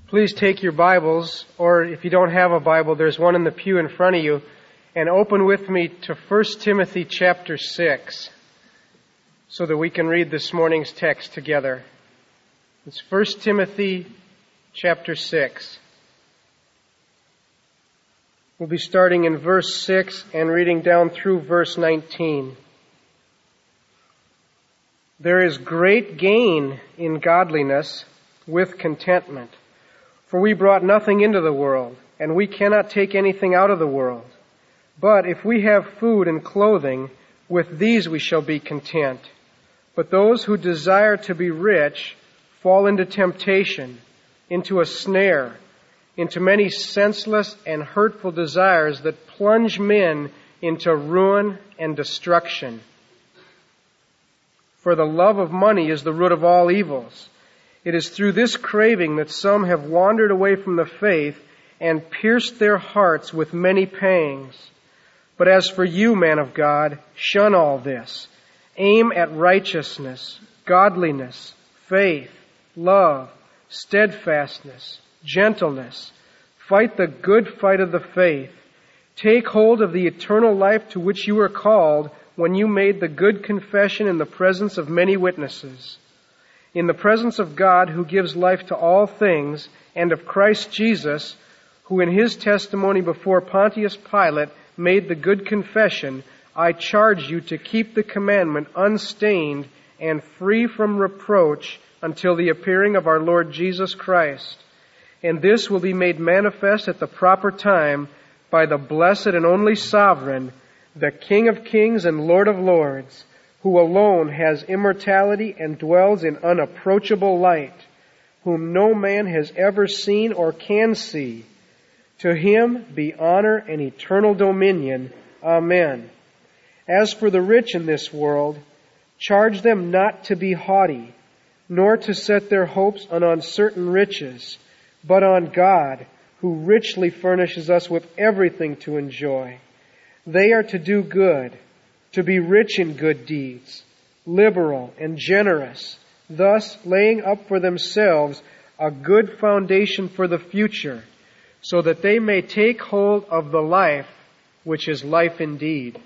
Please take your Bibles, or if you don't have a Bible, there's one in the pew in front of you, and open with me to 1 Timothy chapter 6 so that we can read this morning's text together. It's 1 Timothy chapter 6. We'll be starting in verse 6 and reading down through verse 19. There is great gain in godliness with contentment. For we brought nothing into the world, and we cannot take anything out of the world. But if we have food and clothing, with these we shall be content. But those who desire to be rich fall into temptation, into a snare, into many senseless and hurtful desires that plunge men into ruin and destruction. For the love of money is the root of all evils. It is through this craving that some have wandered away from the faith and pierced their hearts with many pangs. But as for you, man of God, shun all this. Aim at righteousness, godliness, faith, love, steadfastness, gentleness. Fight the good fight of the faith. Take hold of the eternal life to which you were called when you made the good confession in the presence of many witnesses. In the presence of God who gives life to all things, and of Christ Jesus, who in his testimony before Pontius Pilate made the good confession, I charge you to keep the commandment unstained and free from reproach until the appearing of our Lord Jesus Christ. And this will be made manifest at the proper time by the blessed and only Sovereign, the King of kings and Lord of lords, who alone has immortality and dwells in unapproachable light, whom no man has ever seen or can see. To him be honor and eternal dominion. Amen. As for the rich in this world, charge them not to be haughty, nor to set their hopes on uncertain riches, but on God, who richly furnishes us with everything to enjoy. They are to do good, to be rich in good deeds, liberal and generous, thus laying up for themselves a good foundation for the future, so that they may take hold of the life which is life indeed.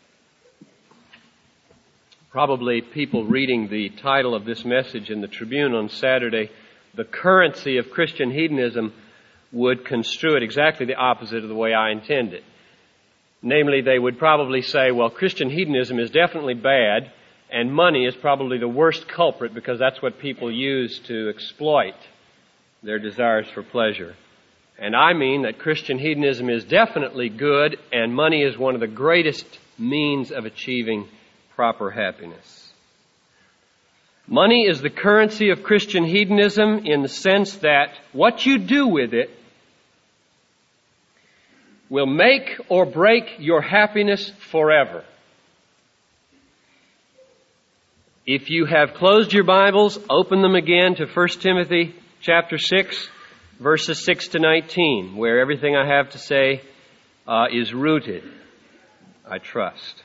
Probably people reading the title of this message in the Tribune on Saturday, The Currency of Christian Hedonism, would construe it exactly the opposite of the way I intend it. Namely, they would probably say, well, Christian hedonism is definitely bad, and money is probably the worst culprit because that's what people use to exploit their desires for pleasure. And I mean that Christian hedonism is definitely good, and money is one of the greatest means of achieving proper happiness. Money is the currency of Christian hedonism in the sense that what you do with it will make or break your happiness forever. If you have closed your Bibles, open them again to 1 Timothy chapter 6, verses 6 to 19, where everything I have to say is rooted, I trust.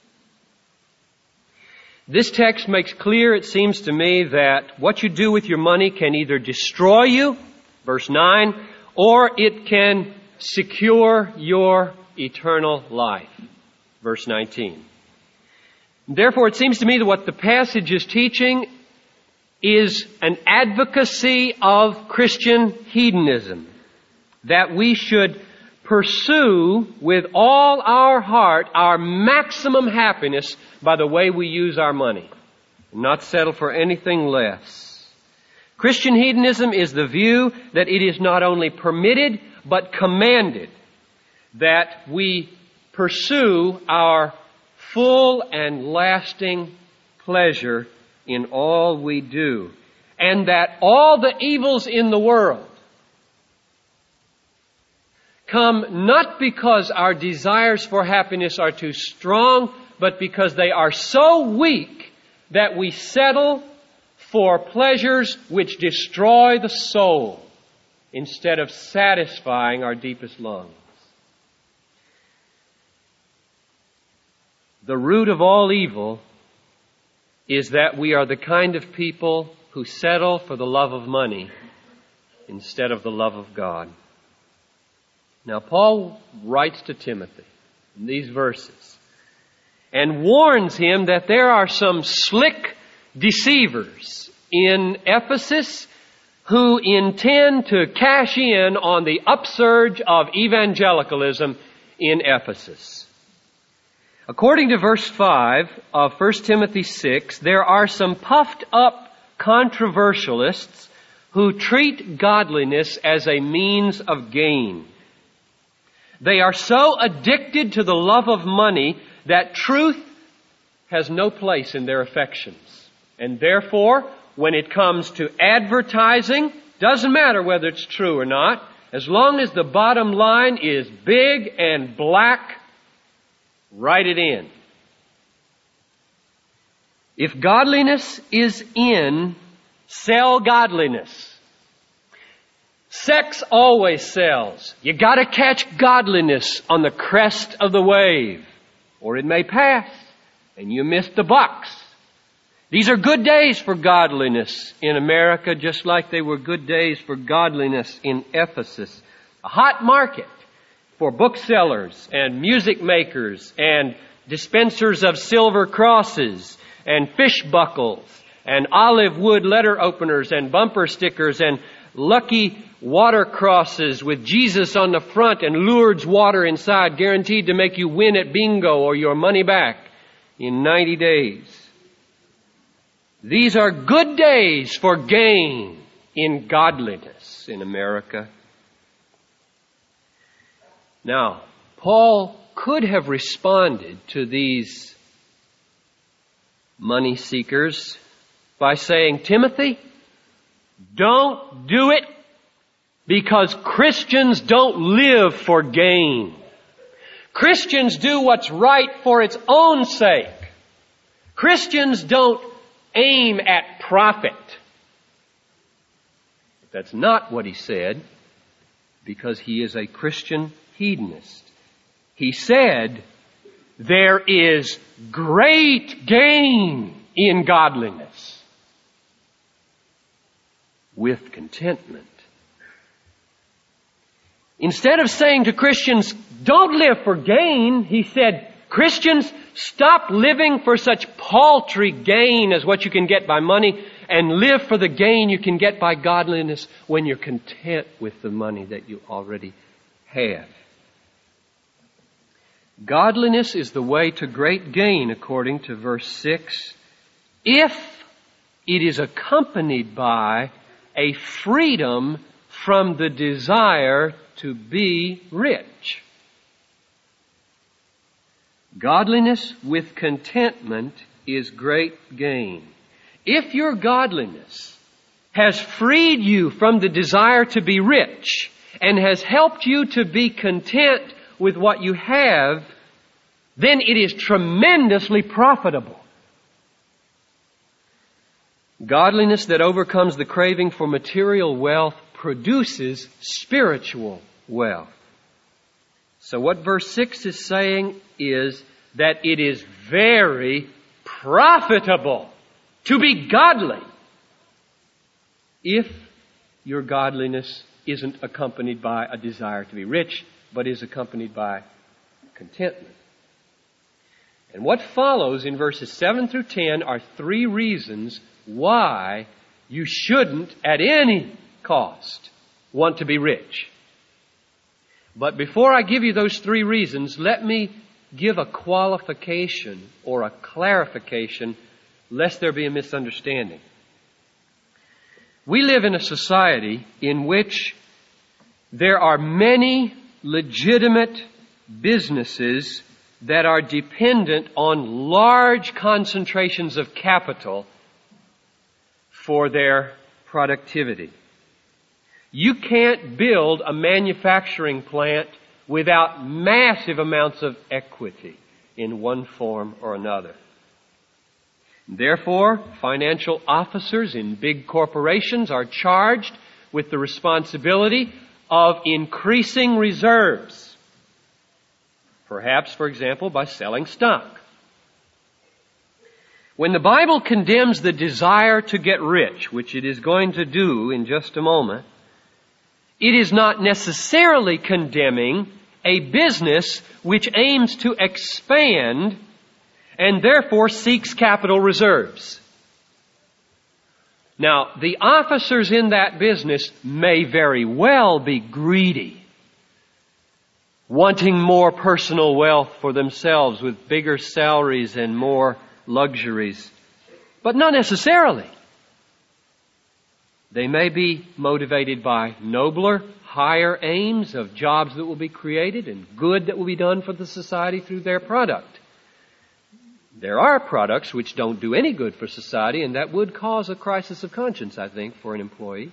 This text makes clear, it seems to me, that what you do with your money can either destroy you, verse 9, or it can secure your eternal life. Verse 19. Therefore, it seems to me that what the passage is teaching is an advocacy of Christian hedonism, that we should pursue with all our heart our maximum happiness by the way we use our money, not settle for anything less. Christian hedonism is the view that it is not only permitted, but commanded that we pursue our full and lasting pleasure in all we do, and that all the evils in the world come not because our desires for happiness are too strong, but because they are so weak that we settle for pleasures which destroy the soul instead of satisfying our deepest longings. The root of all evil is that we are the kind of people who settle for the love of money instead of the love of God. Now, Paul writes to Timothy in these verses and warns him that there are some slick deceivers in Ephesus who intend to cash in on the upsurge of evangelicalism in Ephesus. According to verse 5 of 1 Timothy 6, there are some puffed up controversialists who treat godliness as a means of gain. They are so addicted to the love of money that truth has no place in their affections. And therefore, when it comes to advertising, doesn't matter whether it's true or not, as long as the bottom line is big and black, write it in. If godliness is in, sell godliness. Sex always sells. You gotta catch godliness on the crest of the wave, or it may pass, and you miss the box. These are good days for godliness in America, just like they were good days for godliness in Ephesus. A hot market for booksellers and music makers and dispensers of silver crosses and fish buckles and olive wood letter openers and bumper stickers and lucky water crosses with Jesus on the front and Lourdes water inside, guaranteed to make you win at bingo or your money back in 90 days. These are good days for gain in godliness in America. Now, Paul could have responded to these money seekers by saying, Timothy, don't do it because Christians don't live for gain. Christians do what's right for its own sake. Christians don't aim at profit. But that's not what he said, because he is a Christian hedonist. He said, there is great gain in godliness with contentment. Instead of saying to Christians, don't live for gain, he said, Christians, stop living for such paltry gain as what you can get by money and live for the gain you can get by godliness when you're content with the money that you already have. Godliness is the way to great gain, according to verse 6, if it is accompanied by a freedom from the desire to be rich. Godliness with contentment is great gain. If your godliness has freed you from the desire to be rich and has helped you to be content with what you have, then it is tremendously profitable. Godliness that overcomes the craving for material wealth produces spiritual wealth. So what verse 6 is saying is that it is very profitable to be godly if your godliness isn't accompanied by a desire to be rich, but is accompanied by contentment. And what follows in verses 7 through 10 are 3 reasons why you shouldn't, at any cost, want to be rich. But before I give you those 3 reasons, let me give a qualification or a clarification, lest there be a misunderstanding. We live in a society in which there are many legitimate businesses that are dependent on large concentrations of capital for their productivity. You can't build a manufacturing plant without massive amounts of equity in one form or another. Therefore, financial officers in big corporations are charged with the responsibility of increasing reserves. Perhaps, for example, by selling stock. When the Bible condemns the desire to get rich, which it is going to do in just a moment, it is not necessarily condemning a business which aims to expand and therefore seeks capital reserves. Now, the officers in that business may very well be greedy, wanting more personal wealth for themselves with bigger salaries and more luxuries, but not necessarily. They may be motivated by nobler, higher aims of jobs that will be created and good that will be done for the society through their product. There are products which don't do any good for society, and that would cause a crisis of conscience, I think, for an employee.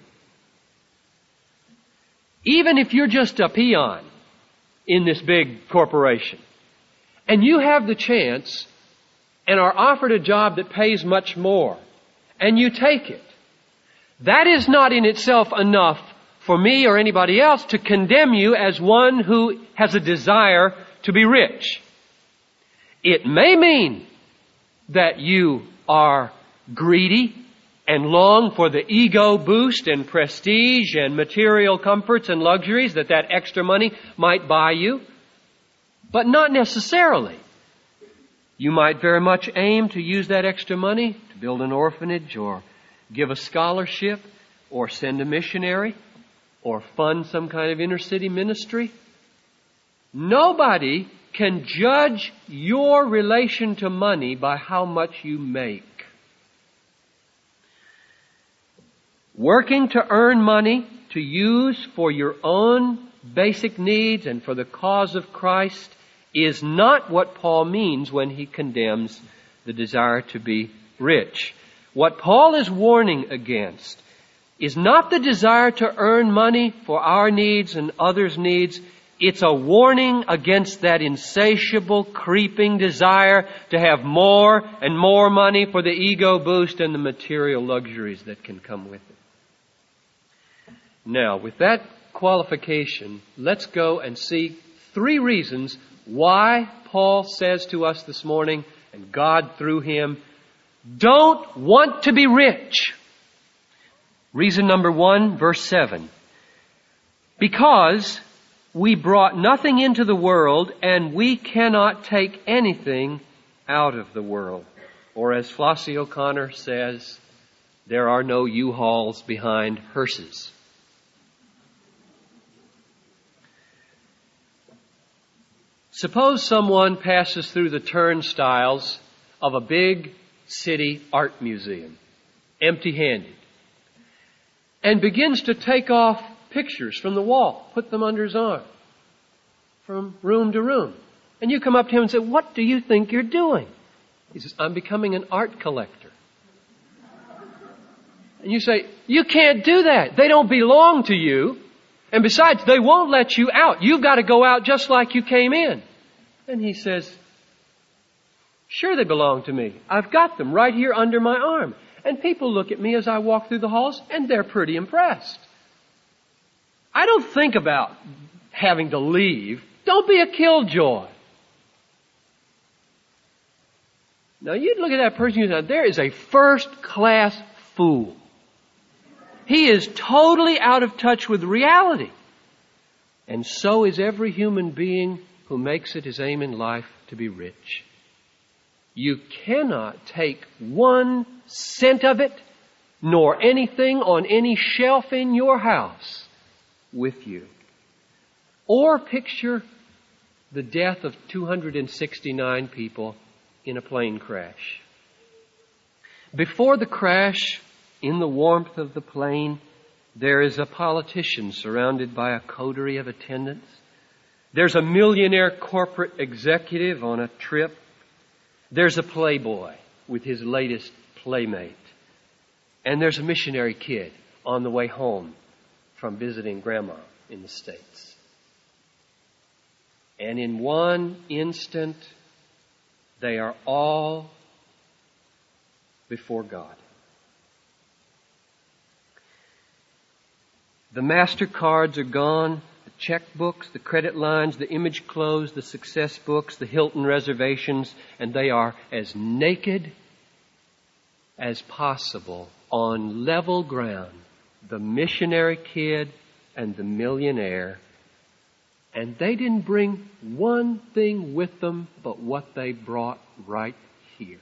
Even if you're just a peon in this big corporation, and you have the chance and are offered a job that pays much more, and you take it, that is not in itself enough for me or anybody else to condemn you as one who has a desire to be rich. It may mean that you are greedy and long for the ego boost and prestige and material comforts and luxuries that extra money might buy you, but not necessarily. You might very much aim to use that extra money to build an orphanage or give a scholarship or send a missionary or fund some kind of inner city ministry. Nobody can judge your relation to money by how much you make. Working to earn money to use for your own basic needs and for the cause of Christ is not what Paul means when he condemns the desire to be rich. What Paul is warning against is not the desire to earn money for our needs and others' needs. It's a warning against that insatiable, creeping desire to have more and more money for the ego boost and the material luxuries that can come with it. Now, with that qualification, let's go and see 3 reasons why Paul says to us this morning, and God through him, don't want to be rich. Reason number 1, verse 7. Because we brought nothing into the world, and we cannot take anything out of the world. Or as Flossie O'Connor says, there are no U-Hauls behind hearses. Suppose someone passes through the turnstiles of a big city art museum, empty-handed, and begins to take off pictures from the wall, put them under his arm, from room to room. And you come up to him and say, "What do you think you're doing?" He says, "I'm becoming an art collector." And you say, "You can't do that. They don't belong to you. And besides, they won't let you out. You've got to go out just like you came in." And he says, "Sure they belong to me. I've got them right here under my arm. And people look at me as I walk through the halls, and they're pretty impressed. I don't think about having to leave. Don't be a killjoy." Now you'd look at that person and say, there is a first-class fool. He is totally out of touch with reality. And so is every human being who makes it his aim in life to be rich. You cannot take 1 cent of it, nor anything on any shelf in your house with you. Or picture the death of 269 people in a plane crash. Before the crash, in the warmth of the plane, there is a politician surrounded by a coterie of attendants. There's a millionaire corporate executive on a trip. There's a playboy with his latest playmate. And there's a missionary kid on the way home from visiting grandma in the States. And in one instant, they are all before God. The MasterCards are gone, the checkbooks, the credit lines, the image clothes, the success books, the Hilton reservations, and they are as naked as possible on level ground. The missionary kid and the millionaire, and they didn't bring one thing with them but what they brought right here.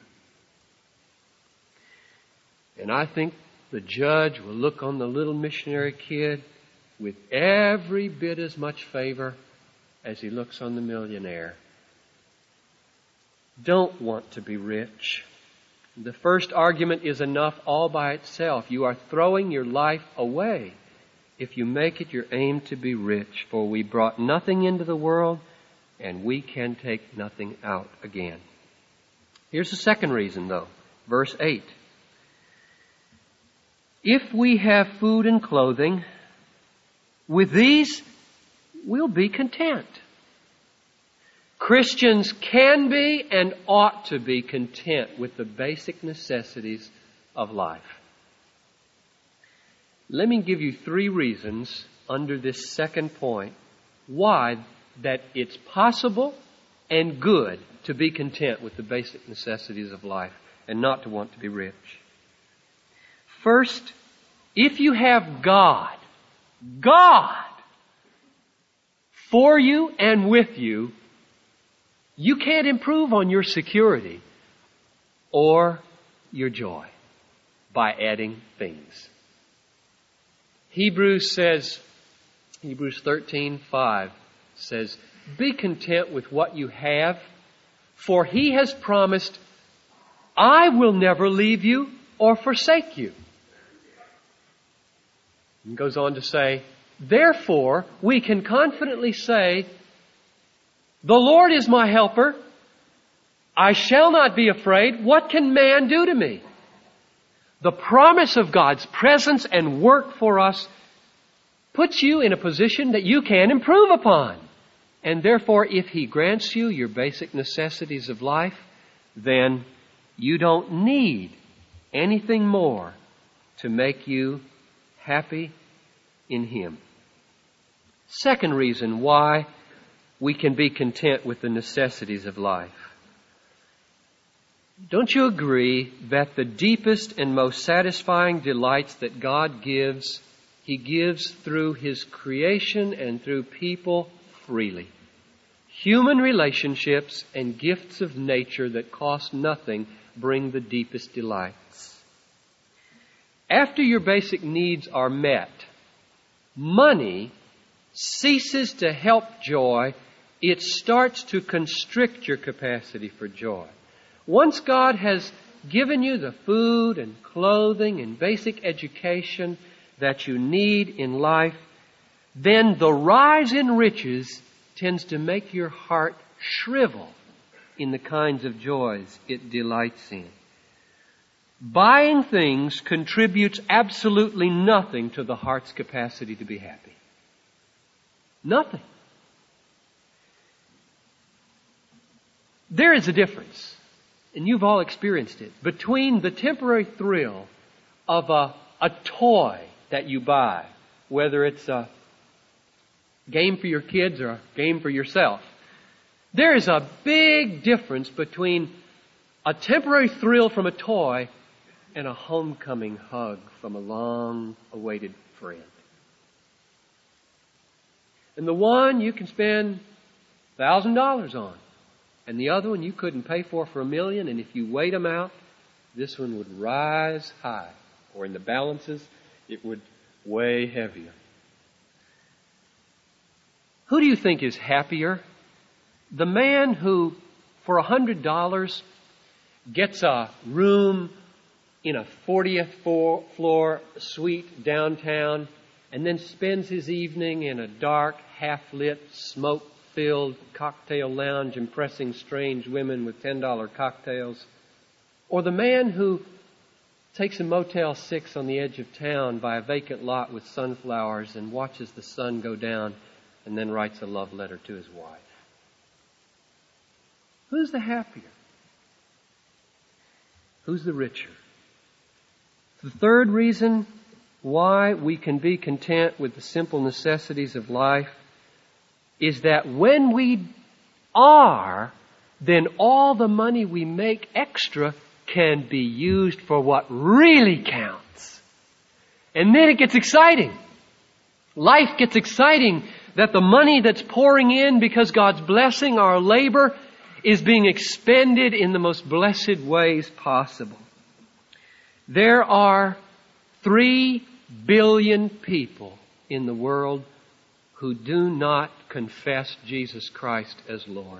And I think the judge will look on the little missionary kid with every bit as much favor as he looks on the millionaire. Don't want to be rich. The first argument is enough all by itself. You are throwing your life away if you make it your aim to be rich. For we brought nothing into the world, and we can take nothing out again. Here's the second reason, though. Verse 8. If we have food and clothing, with these we'll be content. Christians can be and ought to be content with the basic necessities of life. Let me give you 3 reasons under this second point why that it's possible and good to be content with the basic necessities of life and not to want to be rich. First, if you have God for you and with you, you can't improve on your security or your joy by adding things. Hebrews 13:5 says, be content with what you have, for He has promised, I will never leave you or forsake you. And goes on to say, therefore we can confidently say, the Lord is my helper. I shall not be afraid. What can man do to me? The promise of God's presence and work for us puts you in a position that you can improve upon. And therefore, if He grants you your basic necessities of life, then you don't need anything more to make you happy in Him. Second reason why we can be content with the necessities of life. Don't you agree that the deepest and most satisfying delights that God gives, He gives through His creation and through people freely? Human relationships and gifts of nature that cost nothing bring the deepest delights. After your basic needs are met, money ceases to help joy. It starts to constrict your capacity for joy. Once God has given you the food and clothing and basic education that you need in life, then the rise in riches tends to make your heart shrivel in the kinds of joys it delights in. Buying things contributes absolutely nothing to the heart's capacity to be happy. Nothing. There is a difference, and you've all experienced it, between the temporary thrill of a toy that you buy, whether it's a game for your kids or a game for yourself. There is a big difference between a temporary thrill from a toy and a homecoming hug from a long-awaited friend. And the one you can spend $1,000 on, and the other one you couldn't pay for $1 million, and if you weighed them out, this one would rise high, or in the balances, it would weigh heavier. Who do you think is happier? The man who, for $100, gets a room in a 40th floor suite downtown, and then spends his evening in a dark, half-lit, smoke-filled cocktail lounge impressing strange women with $10 cocktails? Or the man who takes a Motel 6 on the edge of town by a vacant lot with sunflowers and watches the sun go down and then writes a love letter to his wife? Who's the happier? Who's the richer? The third reason why we can be content with the simple necessities of life is that when we are, then all the money we make extra can be used for what really counts. And then it gets exciting. Life gets exciting that the money that's pouring in because God's blessing our labor is being expended in the most blessed ways possible. There are 3 billion people in the world who do not confess Jesus Christ as Lord.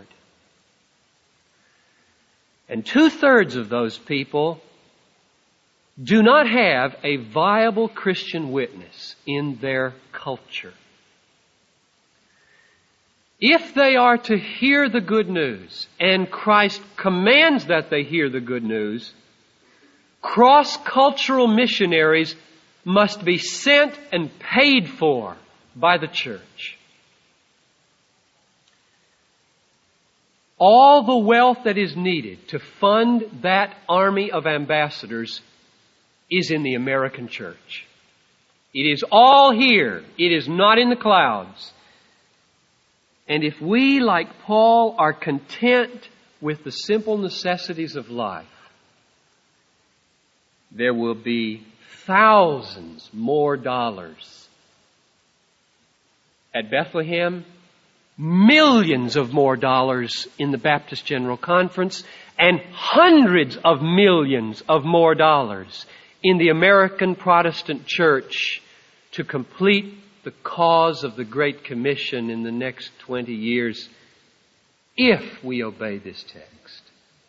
And 2/3 of those people do not have a viable Christian witness in their culture. If they are to hear the good news, and Christ commands that they hear the good news, cross-cultural missionaries must be sent and paid for by the church. All the wealth that is needed to fund that army of ambassadors is in the American church. It is all here. It is not in the clouds. And if we, like Paul, are content with the simple necessities of life, there will be thousands more dollars at Bethlehem, millions of more dollars in the Baptist General Conference, and hundreds of millions of more dollars in the American Protestant Church to complete the cause of the Great Commission in the next 20 years, if we obey this text.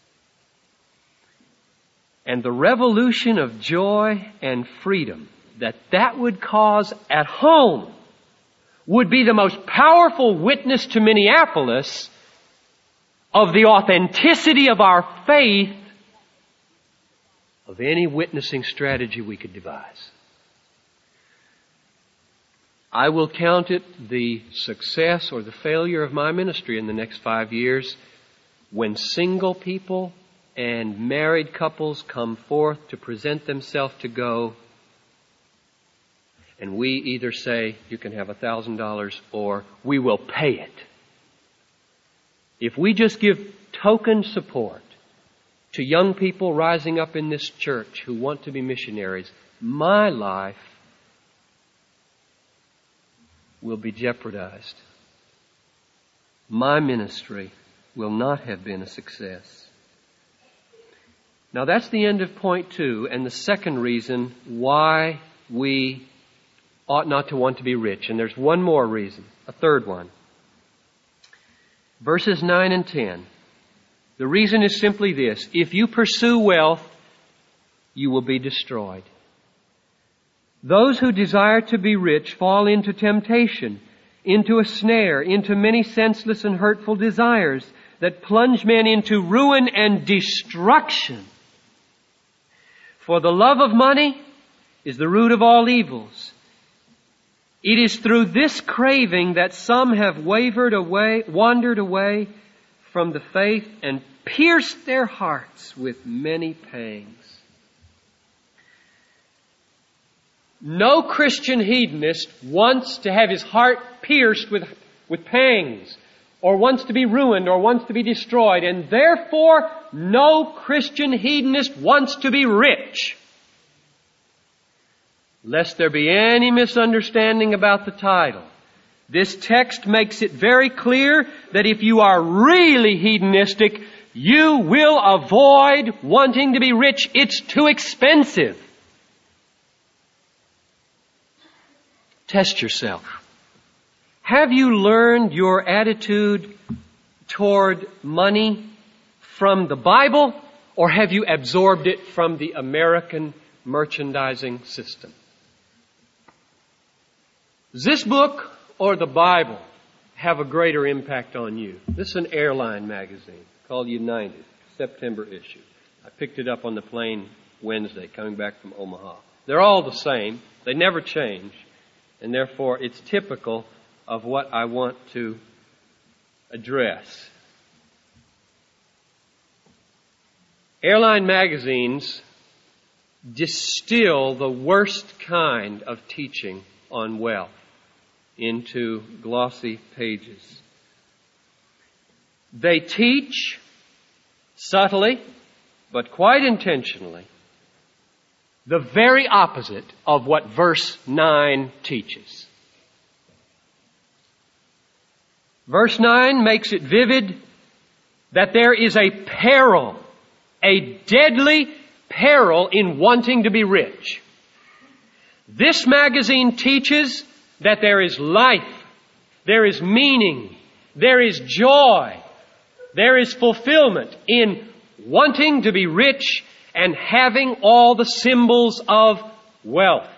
And the revolution of joy and freedom that would cause at home would be the most powerful witness to Minneapolis of the authenticity of our faith of any witnessing strategy we could devise. I will count it the success or the failure of my ministry in the next 5 years when single people and married couples come forth to present themselves to go, and we either say, you can have $1,000, or we will pay it. If we just give token support to young people rising up in this church who want to be missionaries, my life will be jeopardized. My ministry will not have been a success. Now that's the end of point 2, and the second reason why we ought not to want to be rich. And there's one more reason, a third one. Verses 9 and 10. The reason is simply this: if you pursue wealth, you will be destroyed. Those who desire to be rich fall into temptation, into a snare, into many senseless and hurtful desires that plunge men into ruin and destruction. For the love of money is the root of all evils. It is through this craving that some have wandered away from the faith and pierced their hearts with many pangs. No Christian hedonist wants to have his heart pierced with pangs, or wants to be ruined, or wants to be destroyed, and therefore no Christian hedonist wants to be rich. Lest there be any misunderstanding about the title, this text makes it very clear that if you are really hedonistic, you will avoid wanting to be rich. It's too expensive. Test yourself. Have you learned your attitude toward money from the Bible, or have you absorbed it from the American merchandising system? Does this book or the Bible have a greater impact on you? This is an airline magazine called United, September issue. I picked it up on the plane Wednesday coming back from Omaha. They're all the same. They never change. And therefore, it's typical of what I want to address. Airline magazines distill the worst kind of teaching on wealth into glossy pages. They teach subtly, but quite intentionally, the very opposite of what verse 9 teaches. Verse 9 makes it vivid that there is a peril, a deadly peril in wanting to be rich. This magazine teaches that there is life, there is meaning, there is joy, there is fulfillment in wanting to be rich and having all the symbols of wealth.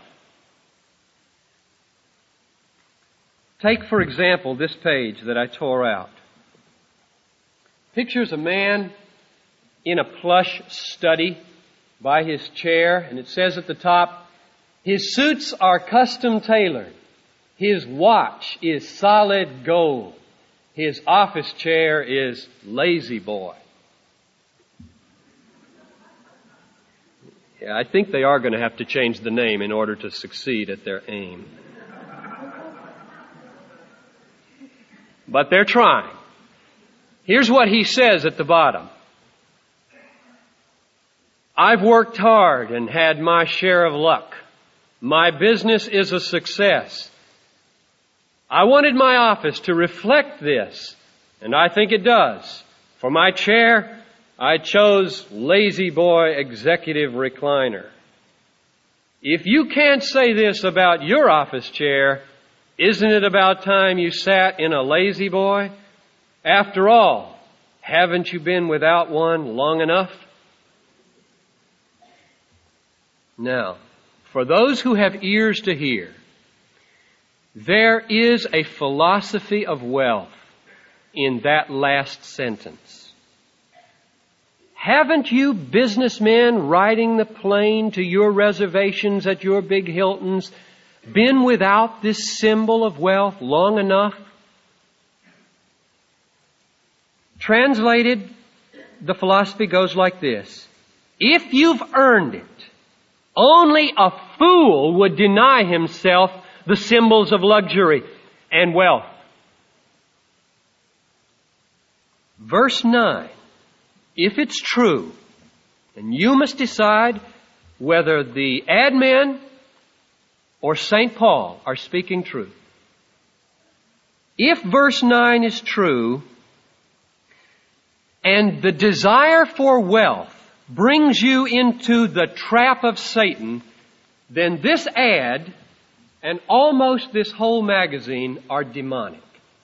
Take, for example, this page that I tore out. Pictures a man in a plush study by his chair, and it says at the top, his suits are custom tailored. His watch is solid gold. His office chair is Lazy Boy. Yeah, I think they are going to have to change the name in order to succeed at their aim. But they're trying. Here's what he says at the bottom. I've worked hard and had my share of luck. My business is a success. I wanted my office to reflect this, and I think it does. For my chair, I chose Lazy Boy Executive Recliner. If you can't say this about your office chair, isn't it about time you sat in a Lazy Boy? After all, haven't you been without one long enough? Now, for those who have ears to hear, there is a philosophy of wealth in that last sentence. Haven't you businessmen riding the plane to your reservations at your big Hiltons been without this symbol of wealth long enough? Translated, the philosophy goes like this. If you've earned it, only a fool would deny himself the symbols of luxury and wealth. Verse 9, if it's true, and you must decide whether the ad men or St. Paul are speaking truth. If verse 9 is true, and the desire for wealth brings you into the trap of Satan, then this ad and almost this whole magazine are demonic.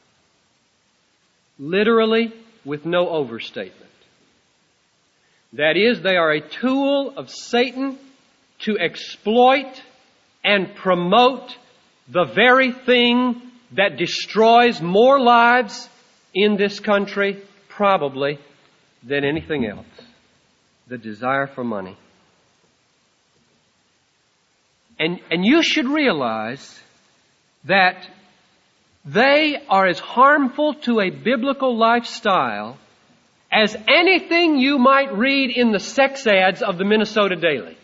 Literally, with no overstatement. That is, they are a tool of Satan to exploit and promote the very thing that destroys more lives in this country, probably, than anything else. The desire for money. And you should realize that they are as harmful to a biblical lifestyle as anything you might read in the sex ads of the Minnesota Daily.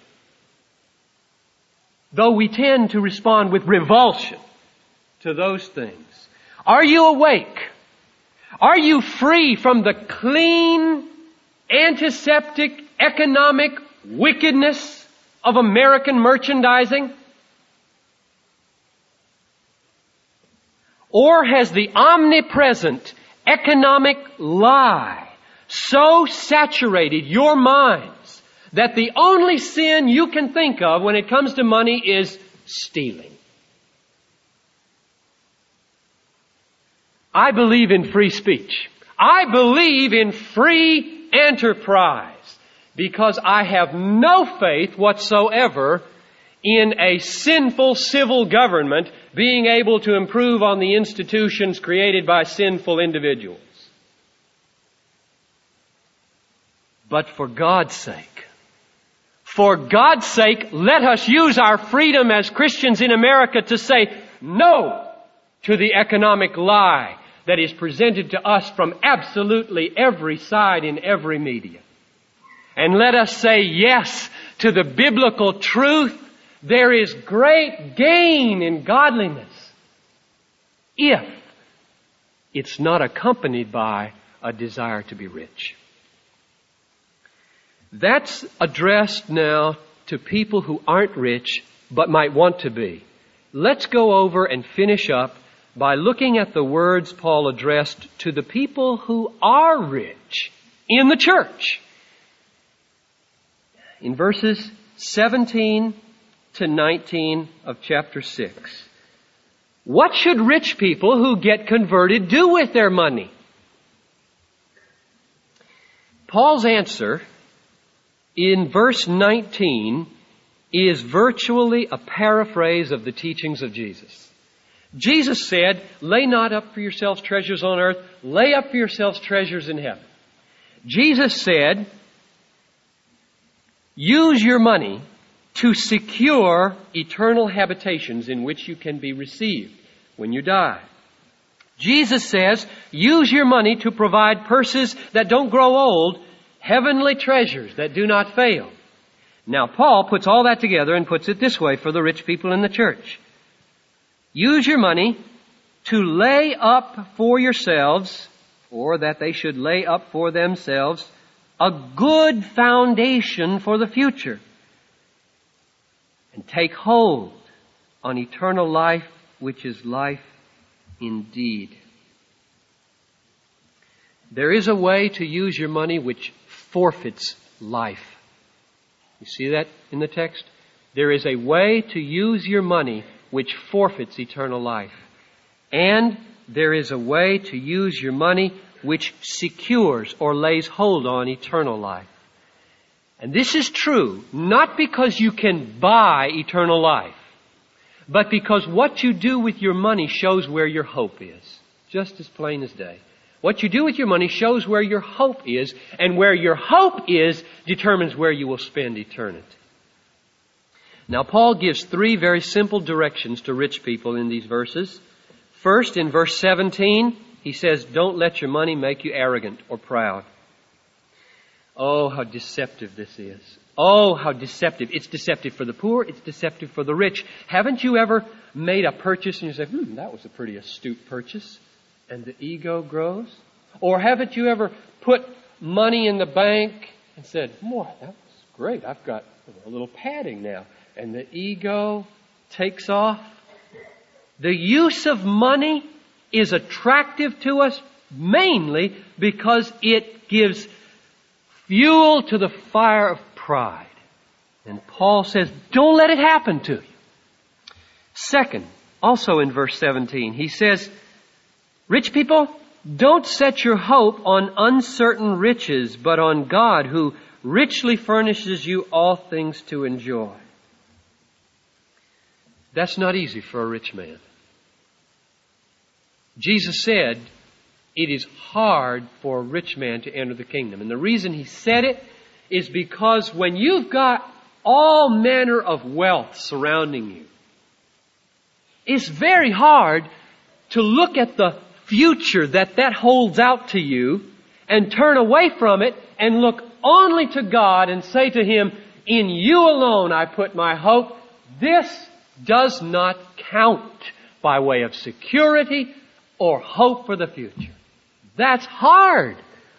Though we tend to respond with revulsion to those things. Are you awake? Are you free from the clean, antiseptic, economic wickedness of American merchandising? Or has the omnipresent economic lie so saturated your minds that the only sin you can think of when it comes to money is stealing? I believe in free speech. I believe in free enterprise because I have no faith whatsoever in a sinful civil government being able to improve on the institutions created by sinful individuals. But for God's sake, let us use our freedom as Christians in America to say no to the economic lie that is presented to us from absolutely every side in every media. And let us say yes to the biblical truth. There is great gain in godliness if it's not accompanied by a desire to be rich. That's addressed now to people who aren't rich but might want to be. Let's go over and finish up by looking at the words Paul addressed to the people who are rich in the church. In verses 17 to 19 of chapter 6. What should rich people who get converted do with their money? Paul's answer in verse 19 is virtually a paraphrase of the teachings of Jesus. Jesus said, lay not up for yourselves treasures on earth, lay up for yourselves treasures in heaven. Jesus said, use your money to secure eternal habitations in which you can be received when you die. Jesus says, use your money to provide purses that don't grow old, heavenly treasures that do not fail. Now, Paul puts all that together and puts it this way for the rich people in the church. Use your money to lay up for yourselves, or that they should lay up for themselves, a good foundation for the future. And take hold on eternal life, which is life indeed. There is a way to use your money which forfeits life. You see that in the text? There is a way to use your money which forfeits eternal life. And there is a way to use your money which secures or lays hold on eternal life. And this is true not because you can buy eternal life, but because what you do with your money shows where your hope is. Just as plain as day. What you do with your money shows where your hope is, and where your hope is determines where you will spend eternity. Now, Paul gives three very simple directions to rich people in these verses. First, in verse 17, he says, don't let your money make you arrogant or proud. Oh, how deceptive this is. Oh, how deceptive. It's deceptive for the poor. It's deceptive for the rich. Haven't you ever made a purchase and you say, that was a pretty astute purchase, and the ego grows? Or haven't you ever put money in the bank and said, boy, that's great. I've got a little padding now. And the ego takes off. The use of money is attractive to us mainly because it gives fuel to the fire of pride. And Paul says, don't let it happen to you. Second, also in verse 17, he says, rich people, don't set your hope on uncertain riches, but on God who richly furnishes you all things to enjoy. That's not easy for a rich man. Jesus said, it is hard for a rich man to enter the kingdom. And the reason he said it is because when you've got all manner of wealth surrounding you, it's very hard to look at the future that holds out to you and turn away from it and look only to God and say to Him, in you alone I put my hope. This does not count by way of security or hope for the future. That's hard.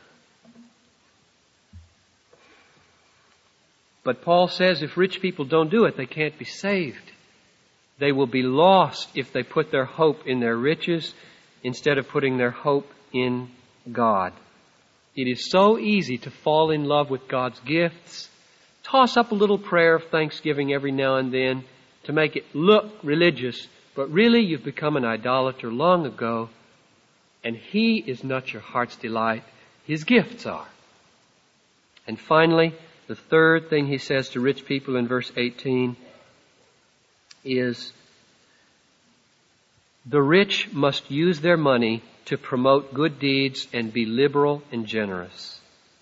But Paul says if rich people don't do it, they can't be saved. They will be lost if they put their hope in their riches instead of putting their hope in God. It is so easy to fall in love with God's gifts, toss up a little prayer of thanksgiving every now and then to make it look religious, but really you've become an idolater long ago, and He is not your heart's delight. His gifts are. And finally, the third thing he says to rich people in verse 18 is, the rich must use their money to promote good deeds and be liberal and generous.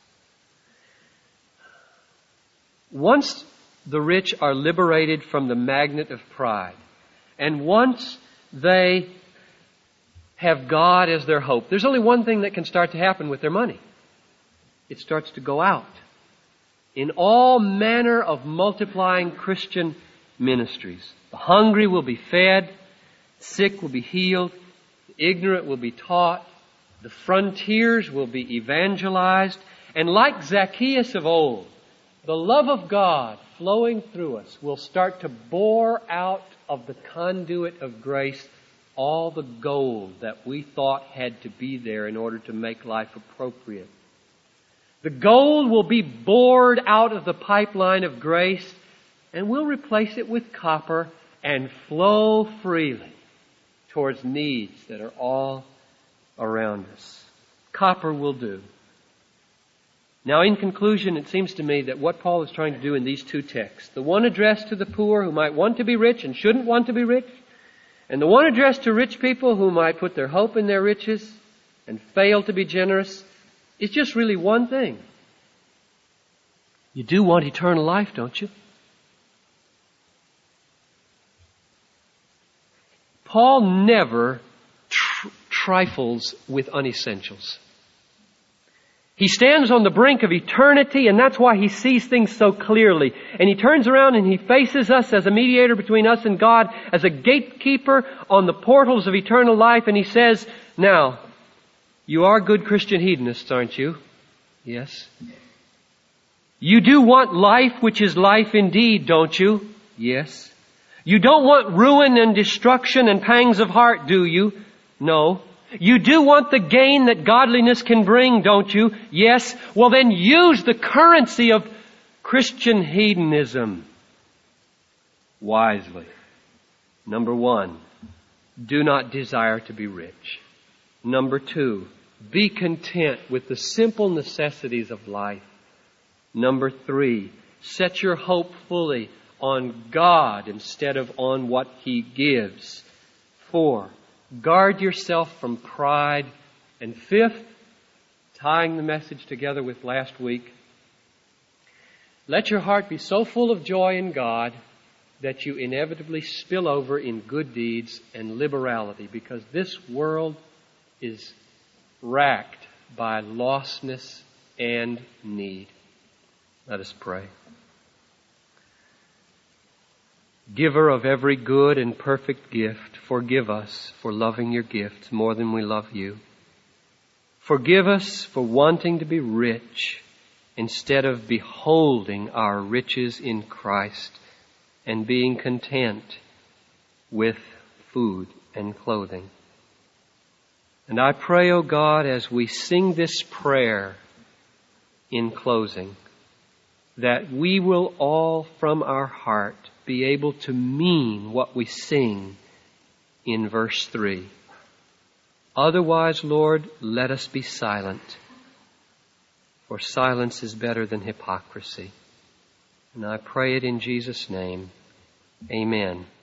Once the rich are liberated from the magnet of pride, and once they have God as their hope, there's only one thing that can start to happen with their money. It starts to go out in all manner of multiplying Christian ministries. The hungry will be fed, the sick will be healed, the ignorant will be taught, the frontiers will be evangelized, and like Zacchaeus of old, the love of God flowing through us will start to bore out of the conduit of grace all the gold that we thought had to be there in order to make life appropriate. The gold will be bored out of the pipeline of grace, and we'll replace it with copper and flow freely towards needs that are all around us. Copper will do. Now, in conclusion, it seems to me that what Paul is trying to do in these two texts, the one addressed to the poor who might want to be rich and shouldn't want to be rich, and the one addressed to rich people who might put their hope in their riches and fail to be generous, is just really one thing. You do want eternal life, don't you? Paul never trifles with unessentials. He stands on the brink of eternity, and that's why he sees things so clearly. And he turns around and he faces us as a mediator between us and God, as a gatekeeper on the portals of eternal life, and he says, now, you are good Christian hedonists, aren't you? Yes. You do want life which is life indeed, don't you? Yes. You don't want ruin and destruction and pangs of heart, do you? No. You do want the gain that godliness can bring, don't you? Yes. Well, then use the currency of Christian hedonism wisely. Number one, do not desire to be rich. Number two, be content with the simple necessities of life. Number three, set your hope fully on God instead of on what He gives. 4, guard yourself from pride. And 5th, tying the message together with last week, let your heart be so full of joy in God that you inevitably spill over in good deeds and liberality, because this world is racked by lostness and need. Let us pray. Giver of every good and perfect gift, forgive us for loving your gifts more than we love you. Forgive us for wanting to be rich instead of beholding our riches in Christ and being content with food and clothing. And I pray, O God, as we sing this prayer in closing, that we will all from our heart be able to mean what we sing in verse 3. Otherwise, Lord, let us be silent, for silence is better than hypocrisy. And I pray it in Jesus' name. Amen.